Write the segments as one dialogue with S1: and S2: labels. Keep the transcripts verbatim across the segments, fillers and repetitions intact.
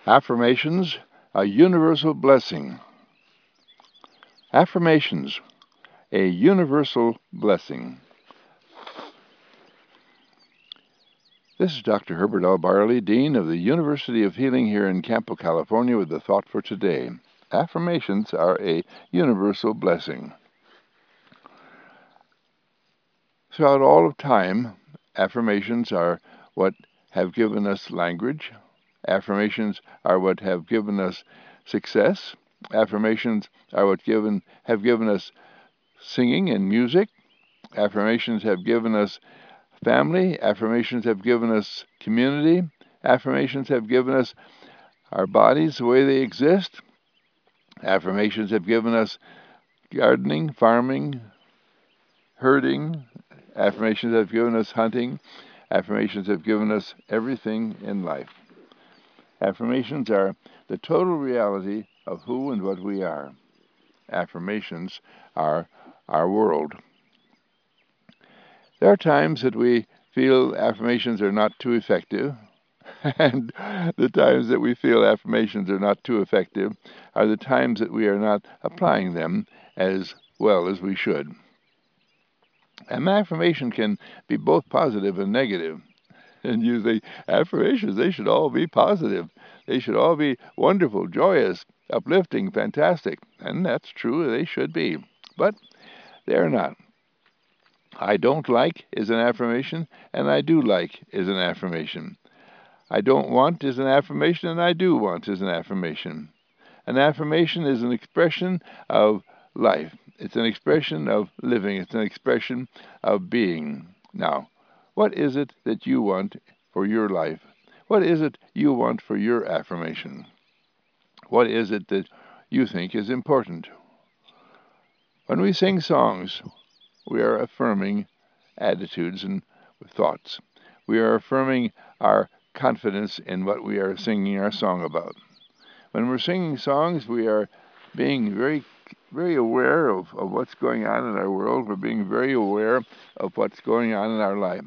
S1: Affirmations, a universal blessing. Affirmations, a universal blessing. This is Doctor Herbert L. Barley, Dean of the University of Healing here in Campo, California, with the thought for today. Affirmations are a universal blessing. Throughout all of time, affirmations are what have given us language. Affirmations are what have given us success. Affirmations are what given have given us singing and music. Affirmations have given us family. Affirmations have given us community. Affirmations have given us our bodies the way they exist. Affirmations have given us gardening, farming, herding. Affirmations have given us hunting. Affirmations have given us everything in life. Affirmations are the total reality of who and what we are. Affirmations are our world. There are times that we feel affirmations are not too effective, and the times that we feel affirmations are not too effective are the times that we are not applying them as well as we should. An affirmation can be both positive and negative. And you say, affirmations, they should all be positive. They should all be wonderful, joyous, uplifting, fantastic. And that's true, they should be. But they're not. I don't like is an affirmation, and I do like is an affirmation. I don't want is an affirmation, and I do want is an affirmation. An affirmation is an expression of life. It's an expression of living. It's an expression of being. Now, what is it that you want for your life? What is it you want for your affirmation? What is it that you think is important? When we sing songs, we are affirming attitudes and thoughts. We are affirming our confidence in what we are singing our song about. When we're singing songs, we are being very, very aware of, of what's going on in our world. We're being very aware of what's going on in our life.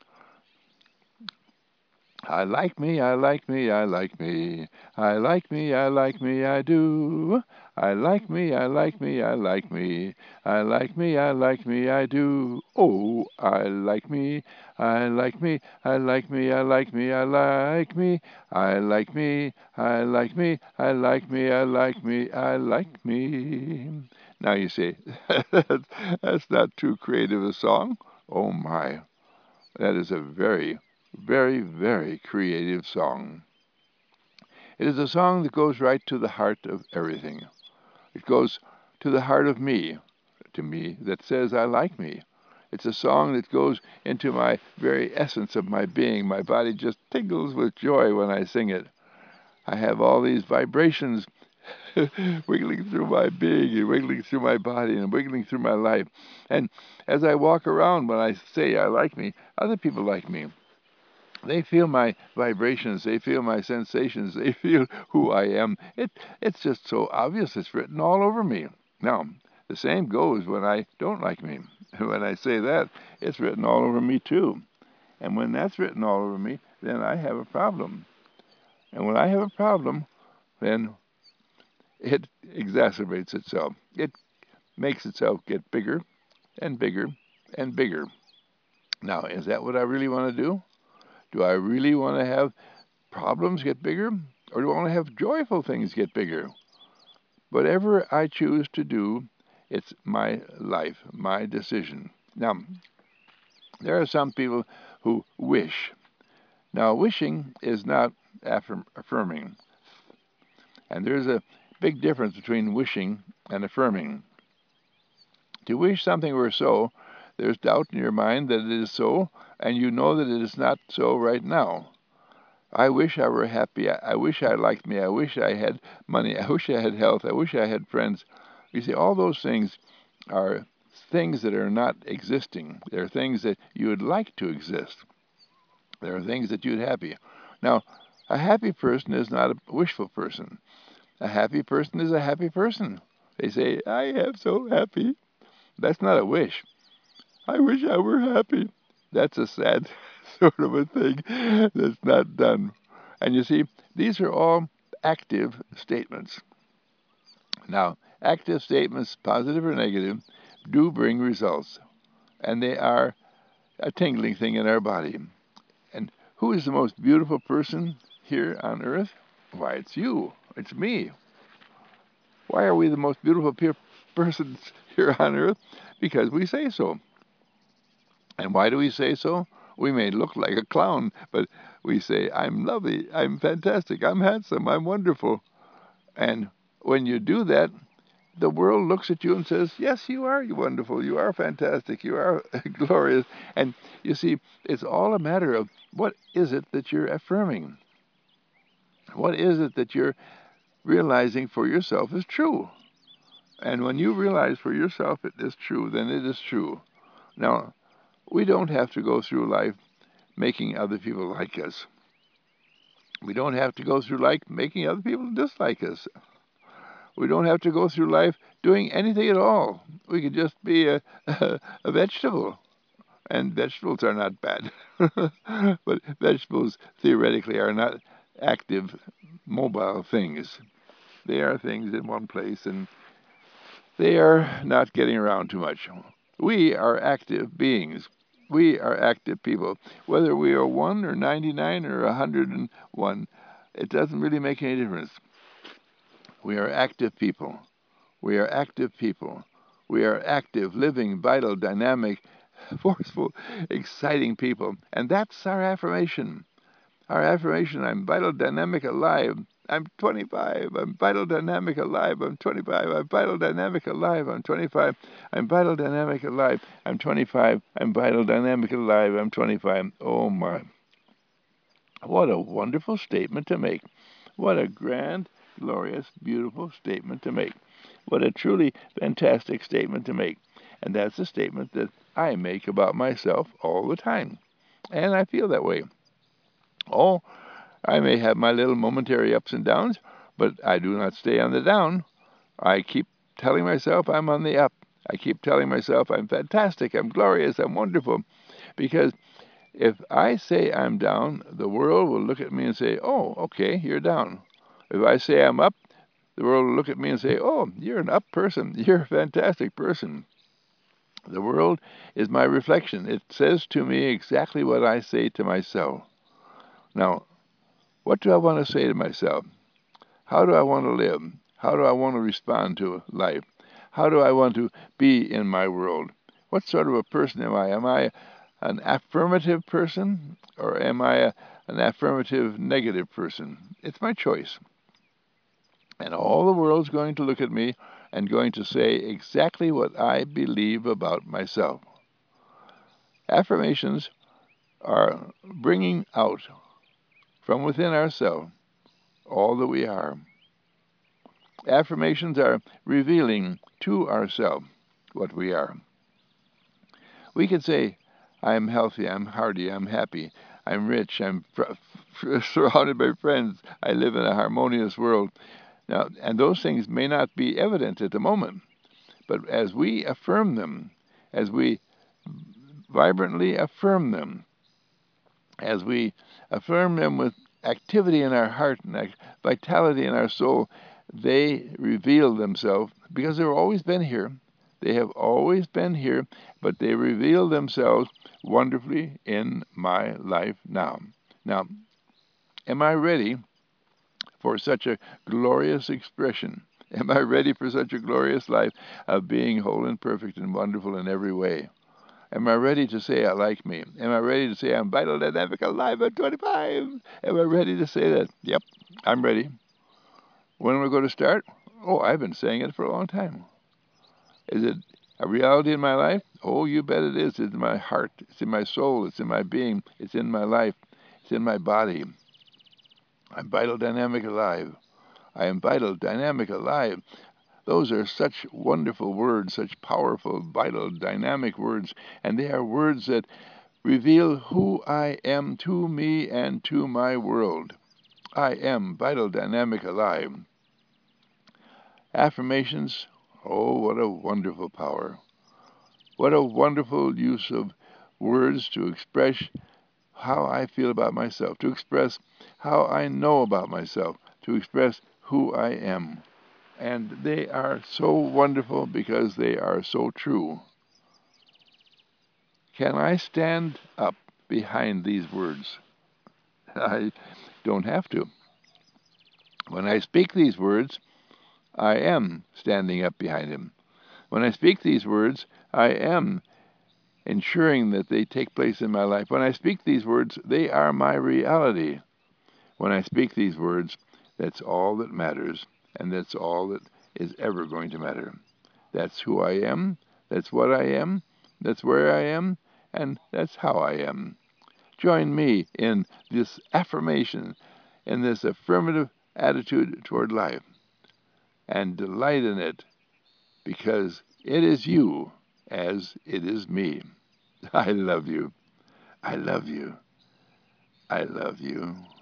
S1: I like me, I like me, I like me. I like me, I like me, I do. I like me, I like me, I like me. I like me, I like me, I do. Oh, I like me, I like me, I like me, I like me, I like me. I like me, I like me, I like me, I like me, I like me. Now you say, that's not too creative a song. Oh my, that is a very very, very creative song. It is a song that goes right to the heart of everything. It goes to the heart of me, to me, that says I like me. It's a song that goes into my very essence of my being. My body just tingles with joy when I sing it. I have all these vibrations wiggling through my being and wiggling through my body and wiggling through my life. And as I walk around when I say I like me, other people like me. They feel my vibrations. They feel my sensations. They feel who I am. It, it's just so obvious. It's written all over me. Now, the same goes when I don't like me. When I say that, it's written all over me too. And when that's written all over me, then I have a problem. And when I have a problem, then it exacerbates itself. It makes itself get bigger and bigger and bigger. Now, is that what I really want to do? Do I really want to have problems get bigger? Or do I want to have joyful things get bigger? Whatever I choose to do, it's my life, my decision. Now, there are some people who wish. Now, wishing is not affirm- affirming. And there's a big difference between wishing and affirming. To wish something were so, there's doubt in your mind that it is so, and you know that it is not so right now. I wish I were happy. I, I wish I liked me. I wish I had money. I wish I had health. I wish I had friends. You see, all those things are things that are not existing. They're things that you would like to exist. There are things that you'd happy. Now, a happy person is not a wishful person. A happy person is a happy person. They say, I am so happy. That's not a wish. I wish I were happy. That's a sad sort of a thing that's not done. And you see, these are all active statements. Now, active statements, positive or negative, do bring results, and they are a tingling thing in our body. And who is the most beautiful person here on earth? Why, it's you. It's me. Why are we the most beautiful pe- persons here on earth? Because we say so. And why do we say so? We may look like a clown, but we say, I'm lovely, I'm fantastic, I'm handsome, I'm wonderful. And when you do that, the world looks at you and says, yes, you are wonderful, you are fantastic, you are glorious. And you see, it's all a matter of what is it that you're affirming? What is it that you're realizing for yourself is true? And when you realize for yourself it is true, then it is true. Now, we don't have to go through life making other people like us. We don't have to go through life making other people dislike us. We don't have to go through life doing anything at all. We could just be a, a, a vegetable. And vegetables are not bad. But vegetables theoretically are not active, mobile things. They are things in one place, and they are not getting around too much. We are active beings. We are active people. Whether we are one or ninety-nine or one hundred one, it doesn't really make any difference. We are active people. We are active people. We are active, living, vital, dynamic, forceful, exciting people. And that's our affirmation. Our affirmation, I'm vital, dynamic, alive. I'm twenty-five. I'm vital, dynamic, alive. I'm twenty-five. I'm vital, dynamic, alive. I'm twenty-five. I'm vital, dynamic, alive. I'm twenty-five. I'm vital, dynamic, alive. I'm twenty-five. Oh my. What a wonderful statement to make. What a grand, glorious, beautiful statement to make. What a truly fantastic statement to make. And that's a statement that I make about myself all the time. And I feel that way. Oh, I may have my little momentary ups and downs, but I do not stay on the down. I keep telling myself I'm on the up. I keep telling myself I'm fantastic, I'm glorious, I'm wonderful. Because if I say I'm down, the world will look at me and say, oh, okay, you're down. If I say I'm up, the world will look at me and say, oh, you're an up person. You're a fantastic person. The world is my reflection. It says to me exactly what I say to myself. Now, what do I want to say to myself? How do I want to live? How do I want to respond to life? How do I want to be in my world? What sort of a person am I? Am I an affirmative person or am I a, an affirmative negative person? It's my choice. And all the world's going to look at me and going to say exactly what I believe about myself. Affirmations are bringing out from within ourselves all that we are. Affirmations are revealing to ourselves what we are. We can say, I'm healthy, I'm hearty, I'm happy, I'm rich, I'm fr- fr- surrounded by friends, I live in a harmonious world. Now, and those things may not be evident at the moment, but as we affirm them, as we vibrantly affirm them, as we affirm them with activity in our heart and vitality in our soul, they reveal themselves because they've always been here. They have always been here, but they reveal themselves wonderfully in my life now. Now, am I ready for such a glorious expression? Am I ready for such a glorious life of being whole and perfect and wonderful in every way? Am I ready to say I like me? Am I ready to say I'm vital, dynamic, alive at twenty-five? Am I ready to say that? Yep, I'm ready. When am I going to start? Oh, I've been saying it for a long time. Is it a reality in my life? Oh, you bet it is. It's in my heart. It's in my soul. It's in my being. It's in my life. It's in my body. I'm vital, dynamic, alive. I am vital, dynamic, alive. Those are such wonderful words, such powerful, vital, dynamic words, and they are words that reveal who I am to me and to my world. I am vital, dynamic, alive. Affirmations, oh, what a wonderful power. What a wonderful use of words to express how I feel about myself, to express how I know about myself, to express who I am. And they are so wonderful because they are so true. Can I stand up behind these words? I don't have to. When I speak these words, I am standing up behind him. When I speak these words, I am ensuring that they take place in my life. When I speak these words, they are my reality. When I speak these words, that's all that matters, and that's all that is ever going to matter. That's who I am, that's what I am, that's where I am, and that's how I am. Join me in this affirmation, in this affirmative attitude toward life, and delight in it, because it is you as it is me. I love you. I love you. I love you.